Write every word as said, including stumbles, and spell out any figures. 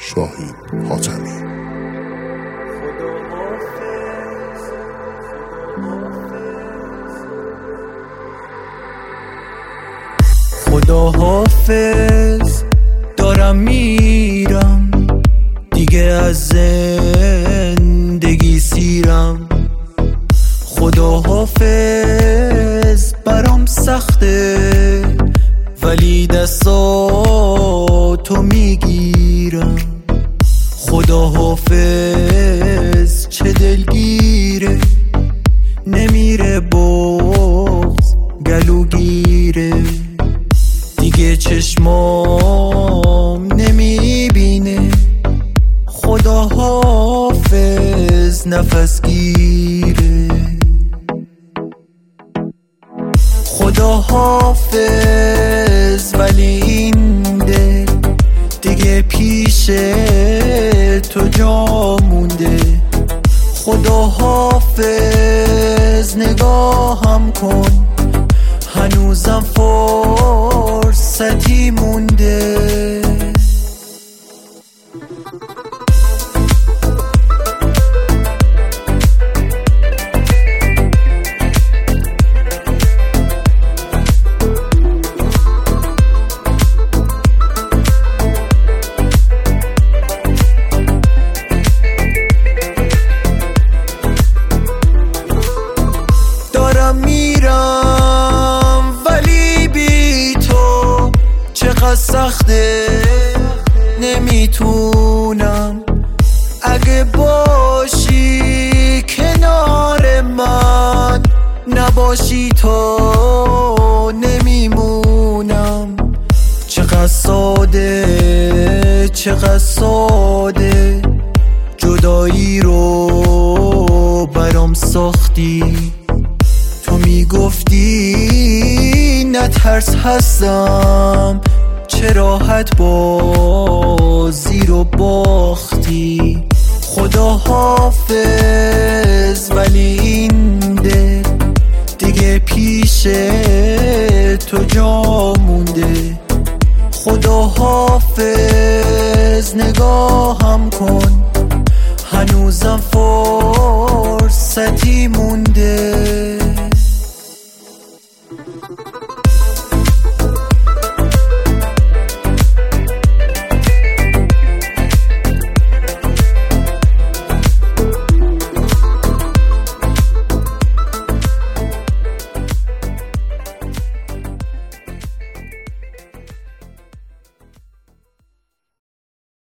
شاهین حاتمی. خدا حافظ، دارم میرم دیگه از زندگی سیرم. خدا حافظ، برام سخته ولی دستاتو میگیرم. خدا حافظ، چه دلگیره، نمیره بغض گلوگیره. دیگه چشمام نمیبینه. خدا حافظ، نفس گیره. خدا حافظ، ولی این دل دیگه پیش تو جا مونده. خدا حافظ، نگاهم کن، هنوزم فرصتی مونده. دارم میرم ولی بی تو چقدر سخته، نمیتونم. اگه باشی کنار من، نباشی تو نمیمونم. چقدر ساده، چقدر ساده، جدایی رو برام ساختی. تو میگفتی نترس هستم، چه راحت بازی رو باختی. خدا حافظ، ولی این دل دیگه پیش تو جا مونده. خدا حافظ، نگاهم کن، هنوزم فرصتی مونده.